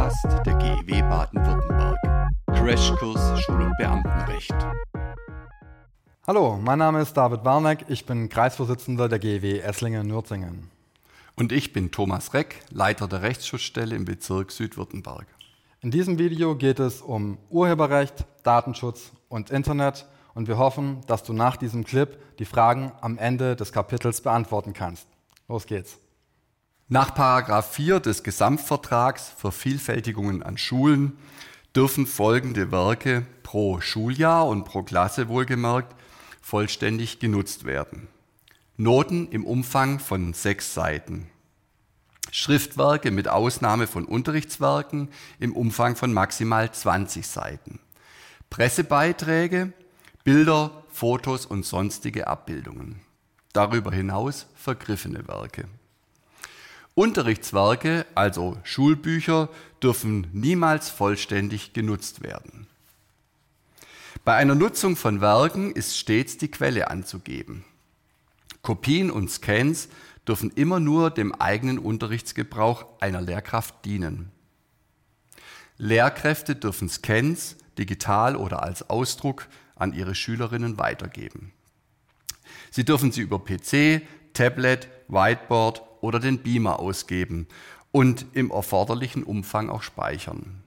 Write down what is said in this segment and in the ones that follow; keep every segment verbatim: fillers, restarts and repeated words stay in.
Podcast der G E W Baden-Württemberg. Crashkurs Schul- und Beamtenrecht. Hallo, mein Name ist David Warneck, ich bin Kreisvorsitzender der G E W Esslingen-Nürtingen. Und ich bin Thomas Reck, Leiter der Rechtsschutzstelle im Bezirk Südwürttemberg. In diesem Video geht es um Urheberrecht, Datenschutz und Internet und wir hoffen, dass du nach diesem Clip die Fragen am Ende des Kapitels beantworten kannst. Los geht's. Nach Paragraph vier des Gesamtvertrags Vervielfältigungen an Schulen dürfen folgende Werke pro Schuljahr und pro Klasse wohlgemerkt vollständig genutzt werden. Noten im Umfang von sechs Seiten. Schriftwerke mit Ausnahme von Unterrichtswerken im Umfang von maximal zwanzig Seiten. Pressebeiträge, Bilder, Fotos und sonstige Abbildungen. Darüber hinaus vergriffene Werke. Unterrichtswerke, also Schulbücher, dürfen niemals vollständig genutzt werden. Bei einer Nutzung von Werken ist stets die Quelle anzugeben. Kopien und Scans dürfen immer nur dem eigenen Unterrichtsgebrauch einer Lehrkraft dienen. Lehrkräfte dürfen Scans digital oder als Ausdruck an ihre Schülerinnen weitergeben. Sie dürfen sie über P C, Tablet, Whiteboard oder den Beamer ausgeben und im erforderlichen Umfang auch speichern.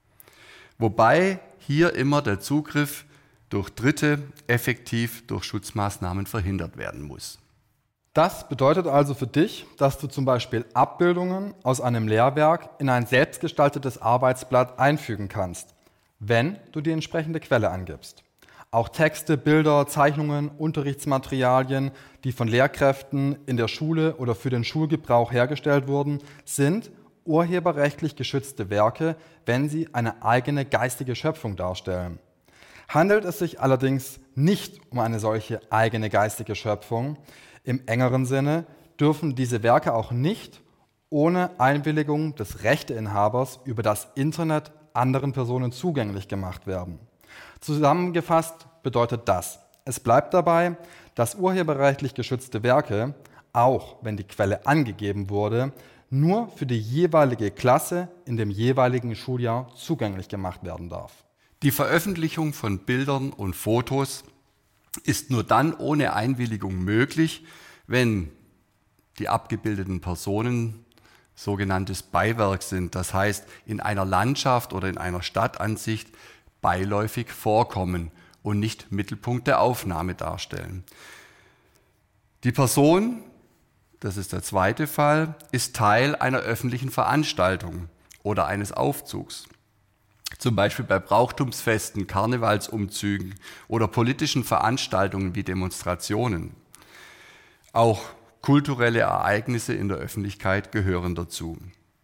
Wobei hier immer der Zugriff durch Dritte effektiv durch Schutzmaßnahmen verhindert werden muss. Das bedeutet also für dich, dass du zum Beispiel Abbildungen aus einem Lehrwerk in ein selbstgestaltetes Arbeitsblatt einfügen kannst, wenn du die entsprechende Quelle angibst. Auch Texte, Bilder, Zeichnungen, Unterrichtsmaterialien, die von Lehrkräften in der Schule oder für den Schulgebrauch hergestellt wurden, sind urheberrechtlich geschützte Werke, wenn sie eine eigene geistige Schöpfung darstellen. Handelt es sich allerdings nicht um eine solche eigene geistige Schöpfung, im engeren Sinne dürfen diese Werke auch nicht ohne Einwilligung des Rechteinhabers über das Internet anderen Personen zugänglich gemacht werden. Zusammengefasst bedeutet das: Es bleibt dabei, dass urheberrechtlich geschützte Werke, auch wenn die Quelle angegeben wurde, nur für die jeweilige Klasse in dem jeweiligen Schuljahr zugänglich gemacht werden darf. Die Veröffentlichung von Bildern und Fotos ist nur dann ohne Einwilligung möglich, wenn die abgebildeten Personen sogenanntes Beiwerk sind, das heißt in einer Landschaft oder in einer Stadtansicht beiläufig vorkommen und nicht Mittelpunkt der Aufnahme darstellen. Die Person, das ist der zweite Fall, ist Teil einer öffentlichen Veranstaltung oder eines Aufzugs. Zum Beispiel bei Brauchtumsfesten, Karnevalsumzügen oder politischen Veranstaltungen wie Demonstrationen. Auch kulturelle Ereignisse in der Öffentlichkeit gehören dazu.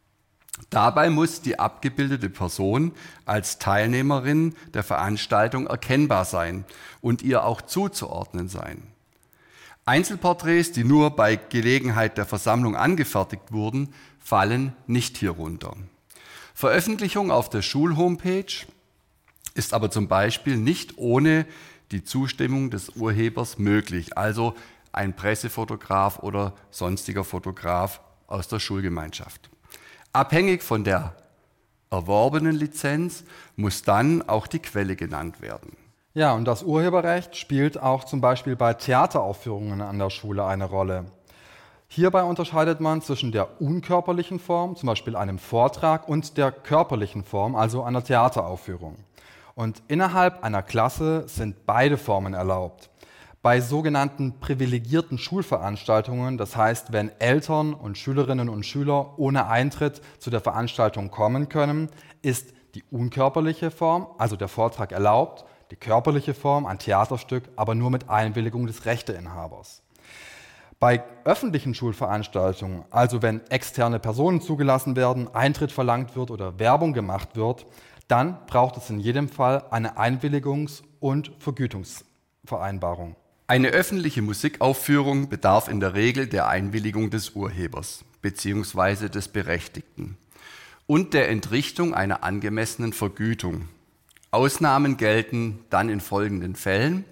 Dabei muss die abgebildete Person als Teilnehmerin der Veranstaltung erkennbar sein und ihr auch zuzuordnen sein. Einzelporträts, die nur bei Gelegenheit der Versammlung angefertigt wurden, fallen nicht hierunter. Veröffentlichung auf der Schulhomepage ist aber zum Beispiel nicht ohne die Zustimmung des Urhebers möglich, also ein Pressefotograf oder sonstiger Fotograf aus der Schulgemeinschaft. Abhängig von der erworbenen Lizenz muss dann auch die Quelle genannt werden. Ja, und das Urheberrecht spielt auch zum Beispiel bei Theateraufführungen an der Schule eine Rolle. Hierbei unterscheidet man zwischen der unkörperlichen Form, zum Beispiel einem Vortrag, und der körperlichen Form, also einer Theateraufführung. Und innerhalb einer Klasse sind beide Formen erlaubt. Bei sogenannten privilegierten Schulveranstaltungen, das heißt, wenn Eltern und Schülerinnen und Schüler ohne Eintritt zu der Veranstaltung kommen können, ist die unkörperliche Form, also der Vortrag, erlaubt, die körperliche Form, ein Theaterstück, aber nur mit Einwilligung des Rechteinhabers. Bei öffentlichen Schulveranstaltungen, also wenn externe Personen zugelassen werden, Eintritt verlangt wird oder Werbung gemacht wird, dann braucht es in jedem Fall eine Einwilligungs- und Vergütungsvereinbarung. Eine öffentliche Musikaufführung bedarf in der Regel der Einwilligung des Urhebers bzw. des Berechtigten und der Entrichtung einer angemessenen Vergütung. Ausnahmen gelten dann in folgenden Fällen: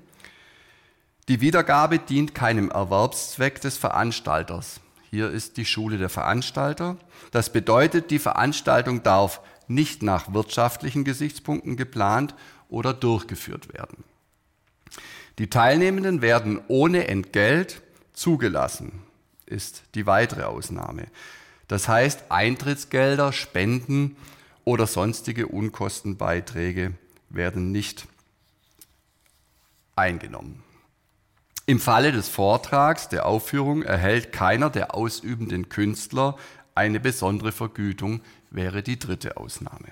Die Wiedergabe dient keinem Erwerbszweck des Veranstalters. Hier ist die Schule der Veranstalter. Das bedeutet, die Veranstaltung darf nicht nach wirtschaftlichen Gesichtspunkten geplant oder durchgeführt werden. Die Teilnehmenden werden ohne Entgelt zugelassen, ist die weitere Ausnahme. Das heißt, Eintrittsgelder, Spenden oder sonstige Unkostenbeiträge werden nicht eingenommen. Im Falle des Vortrags, der Aufführung, erhält keiner der ausübenden Künstler eine besondere Vergütung, wäre die dritte Ausnahme.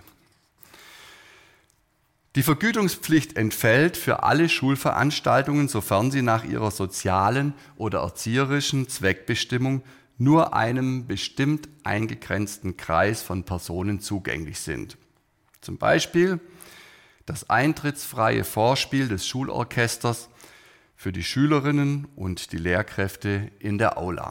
Die Vergütungspflicht entfällt für alle Schulveranstaltungen, sofern sie nach ihrer sozialen oder erzieherischen Zweckbestimmung nur einem bestimmt eingegrenzten Kreis von Personen zugänglich sind. Zum Beispiel das eintrittsfreie Vorspiel des Schulorchesters für die Schülerinnen und die Lehrkräfte in der Aula.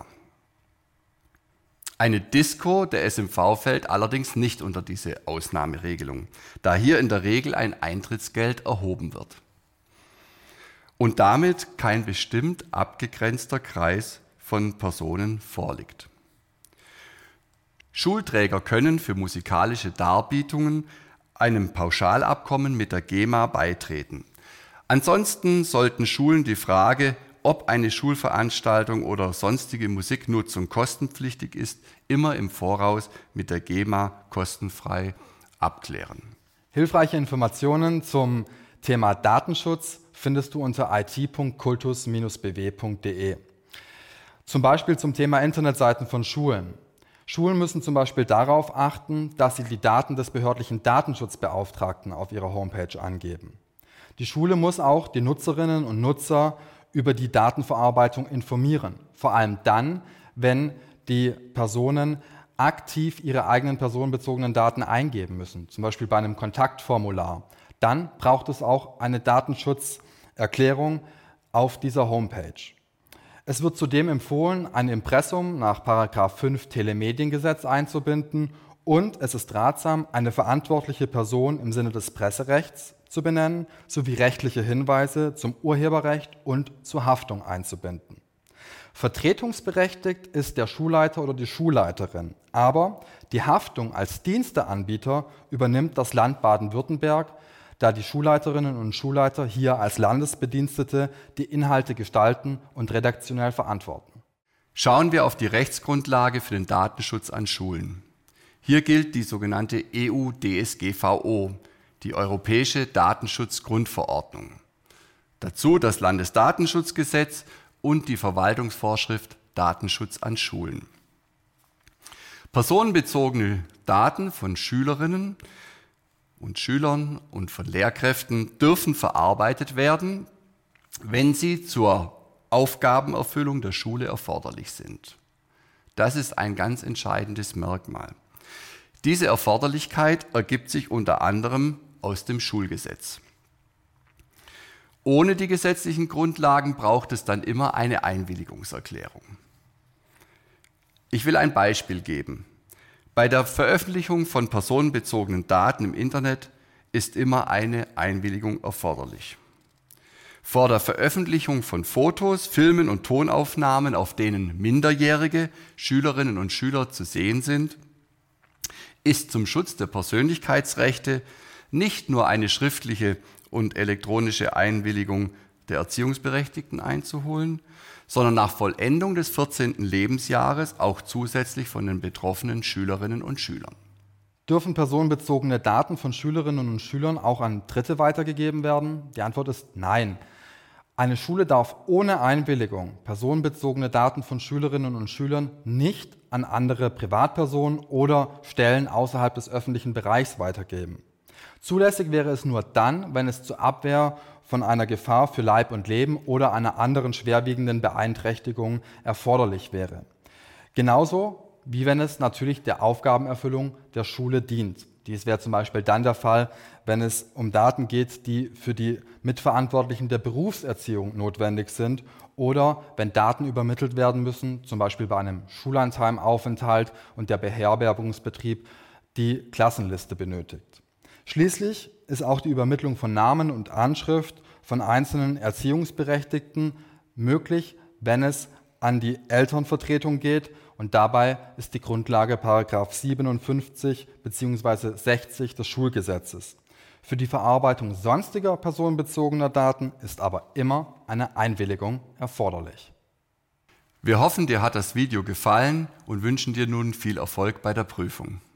Eine Disco der S M V fällt allerdings nicht unter diese Ausnahmeregelung, da hier in der Regel ein Eintrittsgeld erhoben wird und damit kein bestimmt abgegrenzter Kreis von Personen vorliegt. Schulträger können für musikalische Darbietungen einem Pauschalabkommen mit der GEMA beitreten. Ansonsten sollten Schulen die Frage, ob eine Schulveranstaltung oder sonstige Musiknutzung kostenpflichtig ist, immer im Voraus mit der GEMA kostenfrei abklären. Hilfreiche Informationen zum Thema Datenschutz findest du unter i t punkt kultus Bindestrich b w punkt d e. Zum Beispiel zum Thema Internetseiten von Schulen. Schulen müssen zum Beispiel darauf achten, dass sie die Daten des behördlichen Datenschutzbeauftragten auf ihrer Homepage angeben. Die Schule muss auch die Nutzerinnen und Nutzer über die Datenverarbeitung informieren, vor allem dann, wenn die Personen aktiv ihre eigenen personenbezogenen Daten eingeben müssen, zum Beispiel bei einem Kontaktformular. Dann braucht es auch eine Datenschutzerklärung auf dieser Homepage. Es wird zudem empfohlen, ein Impressum nach Paragraph fünf Telemediengesetz einzubinden und es ist ratsam, eine verantwortliche Person im Sinne des Presserechts zu benennen, sowie rechtliche Hinweise zum Urheberrecht und zur Haftung einzubinden. Vertretungsberechtigt ist der Schulleiter oder die Schulleiterin, aber die Haftung als Diensteanbieter übernimmt das Land Baden-Württemberg, da die Schulleiterinnen und Schulleiter hier als Landesbedienstete die Inhalte gestalten und redaktionell verantworten. Schauen wir auf die Rechtsgrundlage für den Datenschutz an Schulen. Hier gilt die sogenannte E U D S G V O, die Europäische Datenschutzgrundverordnung. Dazu das Landesdatenschutzgesetz und die Verwaltungsvorschrift Datenschutz an Schulen. Personenbezogene Daten von Schülerinnen und Schülern und von Lehrkräften dürfen verarbeitet werden, wenn sie zur Aufgabenerfüllung der Schule erforderlich sind. Das ist ein ganz entscheidendes Merkmal. Diese Erforderlichkeit ergibt sich unter anderem aus dem Schulgesetz. Ohne die gesetzlichen Grundlagen braucht es dann immer eine Einwilligungserklärung. Ich will ein Beispiel geben. Bei der Veröffentlichung von personenbezogenen Daten im Internet ist immer eine Einwilligung erforderlich. Vor der Veröffentlichung von Fotos, Filmen und Tonaufnahmen, auf denen minderjährige Schülerinnen und Schüler zu sehen sind, ist zum Schutz der Persönlichkeitsrechte nicht nur eine schriftliche und elektronische Einwilligung der Erziehungsberechtigten einzuholen, sondern nach Vollendung des vierzehnten Lebensjahres auch zusätzlich von den betroffenen Schülerinnen und Schülern. Dürfen personenbezogene Daten von Schülerinnen und Schülern auch an Dritte weitergegeben werden? Die Antwort ist nein. Eine Schule darf ohne Einwilligung personenbezogene Daten von Schülerinnen und Schülern nicht an andere Privatpersonen oder Stellen außerhalb des öffentlichen Bereichs weitergeben. Zulässig wäre es nur dann, wenn es zur Abwehr von einer Gefahr für Leib und Leben oder einer anderen schwerwiegenden Beeinträchtigung erforderlich wäre. Genauso wie wenn es natürlich der Aufgabenerfüllung der Schule dient. Dies wäre zum Beispiel dann der Fall, wenn es um Daten geht, die für die Mitverantwortlichen der Berufserziehung notwendig sind oder wenn Daten übermittelt werden müssen, zum Beispiel bei einem Schullandheimaufenthalt und der Beherbergungsbetrieb die Klassenliste benötigt. Schließlich ist auch die Übermittlung von Namen und Anschrift von einzelnen Erziehungsberechtigten möglich, wenn es an die Elternvertretung geht und dabei ist die Grundlage Paragraph siebenundfünfzig bzw. sechzig des Schulgesetzes. Für die Verarbeitung sonstiger personenbezogener Daten ist aber immer eine Einwilligung erforderlich. Wir hoffen, dir hat das Video gefallen und wünschen dir nun viel Erfolg bei der Prüfung.